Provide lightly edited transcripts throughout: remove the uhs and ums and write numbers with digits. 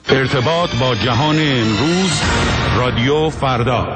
ارتباط با جهان امروز، رادیو فردا.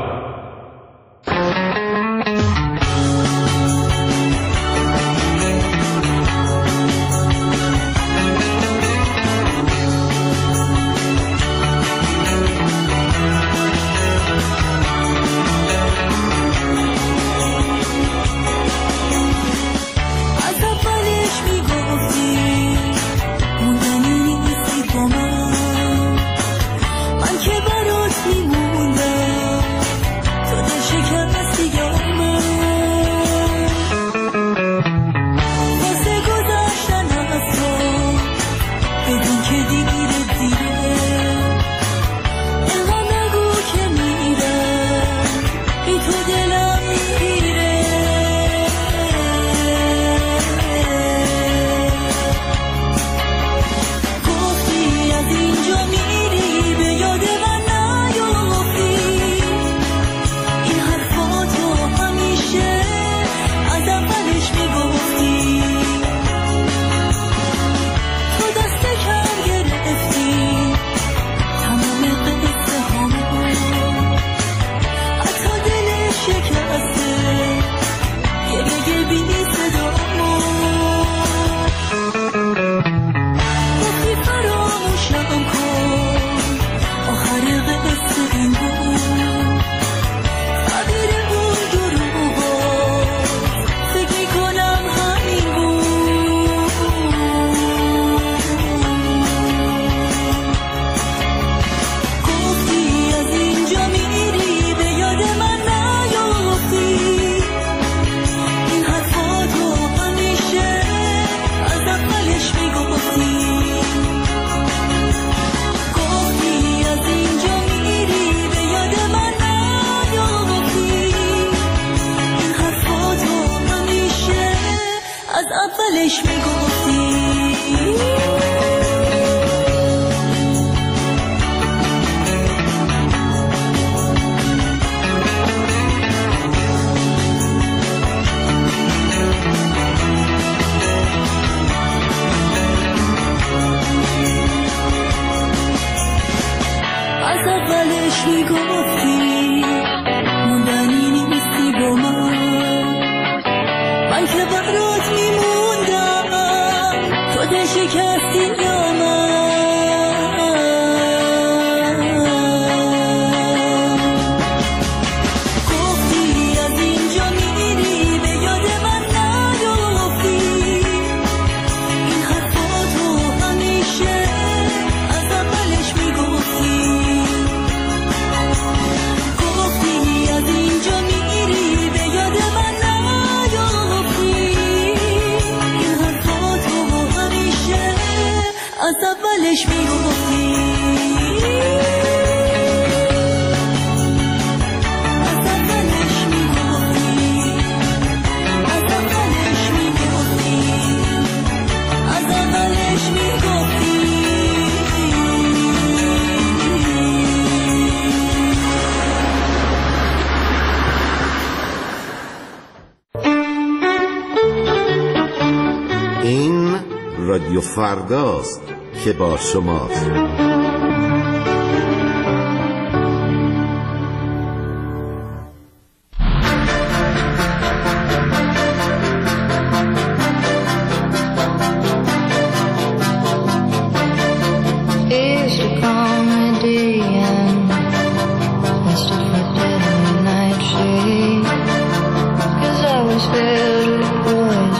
رادیو فرداست که با شماست.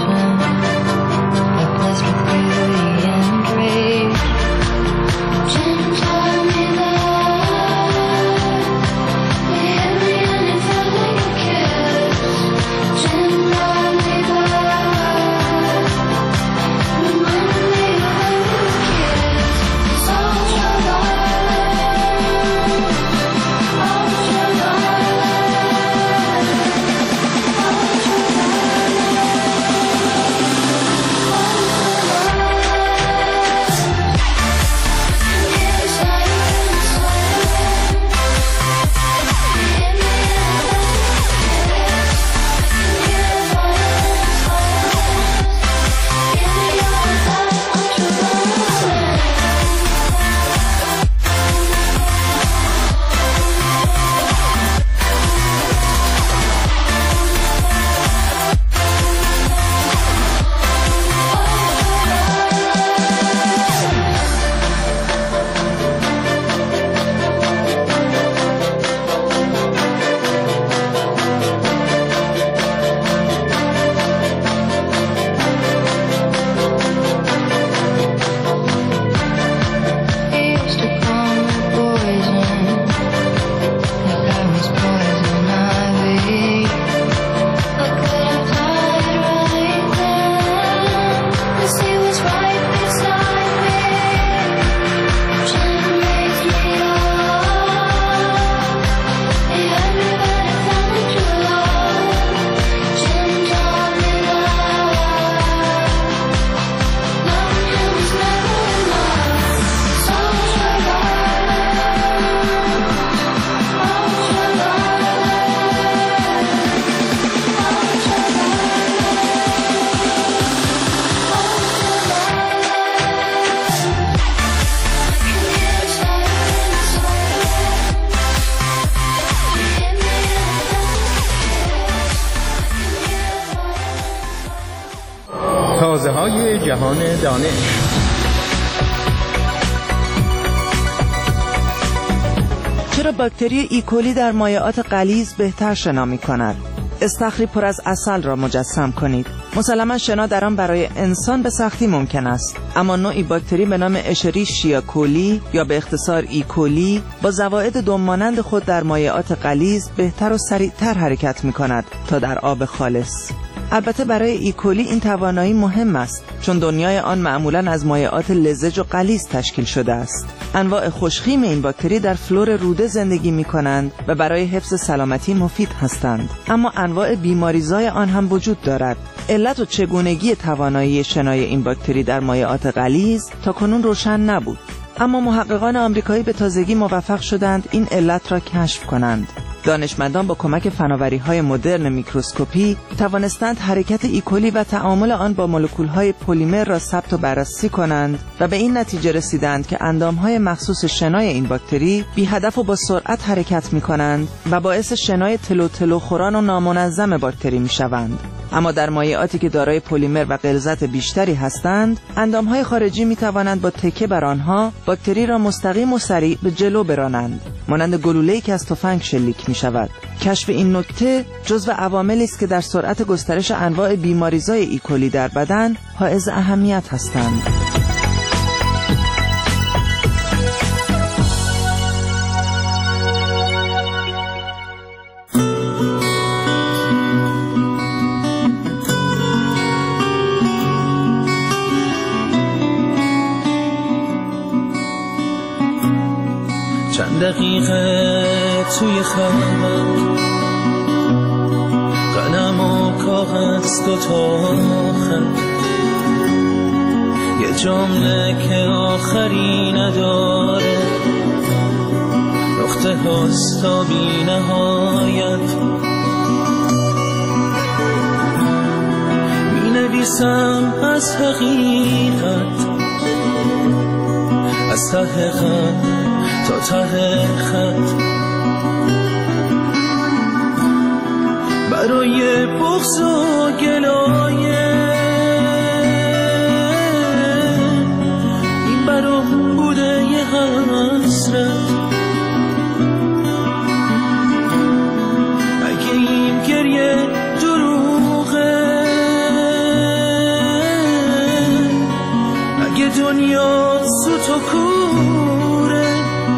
Change جهان دانش. چرا باکتری ایکولی در مایعات غلیظ بهتر شنا می‌کند؟ استخری پر از عسل را مجسم کنید. مسلماً شنا در آن برای انسان به سختی ممکن است، اما نوعی باکتری به نام اشریشیا کولی یا به اختصار ایکولی با زوائد دم‌مانند خود در مایعات غلیظ بهتر و سریعتر حرکت می‌کند تا در آب خالص. البته برای ایکولی این توانایی مهم است، چون دنیای آن معمولاً از مایعات لزج و غلیظ تشکیل شده است. انواع خوشخیم این باکتری در فلور روده زندگی می‌کنند و برای حفظ سلامتی مفید هستند، اما انواع بیماریزای آن هم وجود دارد. علت و چگونگی توانایی شنای این باکتری در مایعات غلیظ تاکنون روشن نبود، اما محققان آمریکایی به تازگی موفق شدند این علت را کشف کنند. دانشمندان با کمک فناوری‌های مدرن میکروسکوپی توانستند حرکت ایکولی و تعامل آن با مولکول‌های پلیمر را ثبت و بررسی کنند و به این نتیجه رسیدند که اندام‌های مخصوص شنای این باکتری بی هدف و با سرعت حرکت می‌کنند و باعث شنای تلو خوران و نامنظم باکتری می‌شوند. اما در مایعاتی که دارای پلیمر و غلظت بیشتری هستند، اندام‌های خارجی می‌توانند با تکیه بر آنها باکتری را مستقیم و سریع به جلو برانند، مانند گلوله‌ای که از تفنگ شلیک می‌شود. کشف این نکته جزو عواملی است که در سرعت گسترش انواع بیماریزای ایکولی در بدن حائز اهمیت هستند. چند دقیقه توی خوابم، قلم و کاغذ دوتا خط، یه جمله که آخری نداره، نقطه هاست تا بی نهایت، می نویسم از حقیقت، از ته خط تا ته خط، برای بغض و گلایه این برام بوده یه حسرت. اگه این گریه دروغه، اگه دنیا سوت و کوره،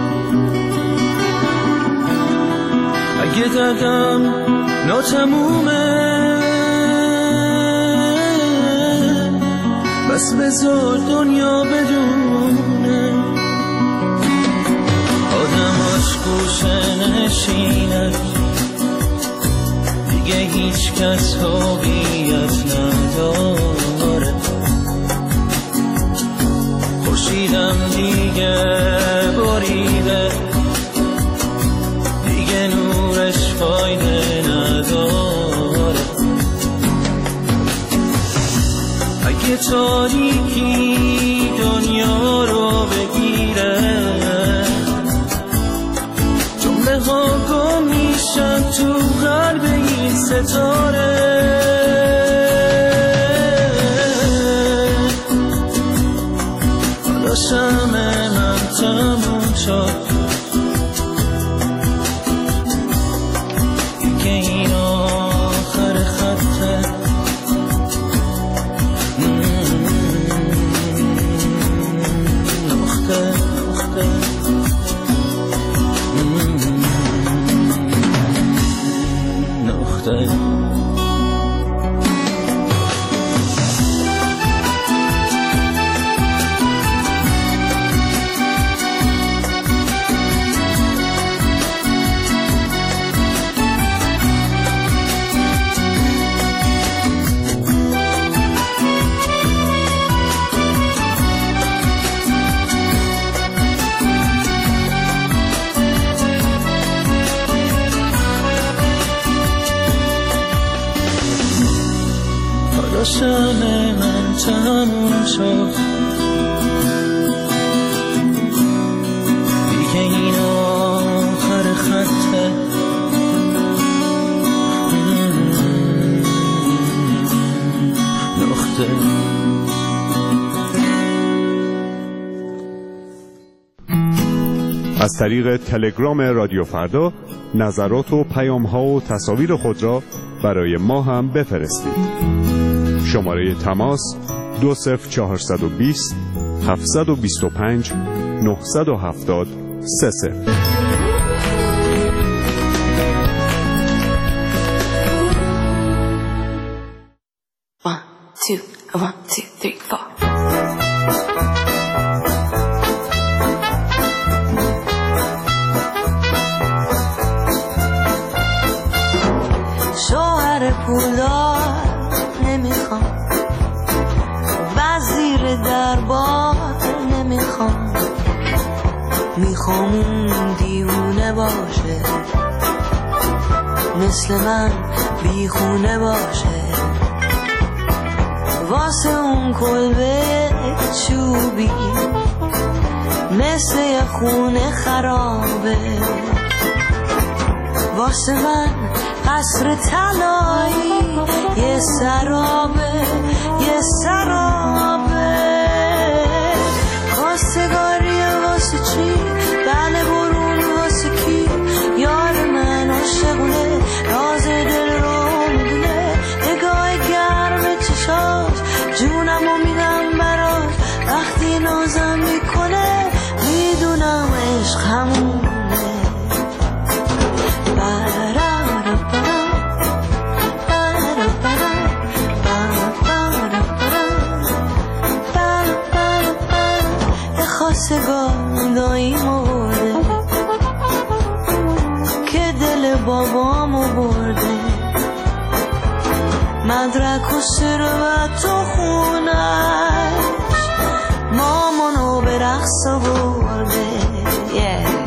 اگه دردم ناتمومه، بس بذار دنیا بدونه آدماش گوشه نشینه، دیگه هیچ کس هویت نداره، خورشیدم دیگه بریده، دیگه نورش فایده نداره. اگه تاریکی دنیا رو بگیره، جمله ها گم میشن تو قلب این ستاره، حالا شمع من تموم شد، شمع من تموم شد، دیگه این آخر خطه، نقطه از طریق تلگرام رادیو فردا نظرات و پیام‌ها و تصاویر خود را برای ما هم بفرستید. شماره تماس 20420 725 970 30. One, two, three, four. شوهر پولدار نمیخوام، وزیر دربار نمیخوام، میخوام اون دیوونه باشه، مثل من بیخونه باشه، واسه اون کلبه چوبی مثل یه خونه خرابه، واسه من قصر طلایی یه سرابه، یه سرابه. خواستگاریه واسه چی؟ بله برون واسه کی؟ یار من عاشقونه، راز دل رو میدونه، نگاه گرم چشاش جونمو میدم براش، وقتی نازم میکنه میدونم عشق همونه. خواستگاری مرده که دل بابامو برده، مدرک و ثروت و خونش مامانو به رقص برده.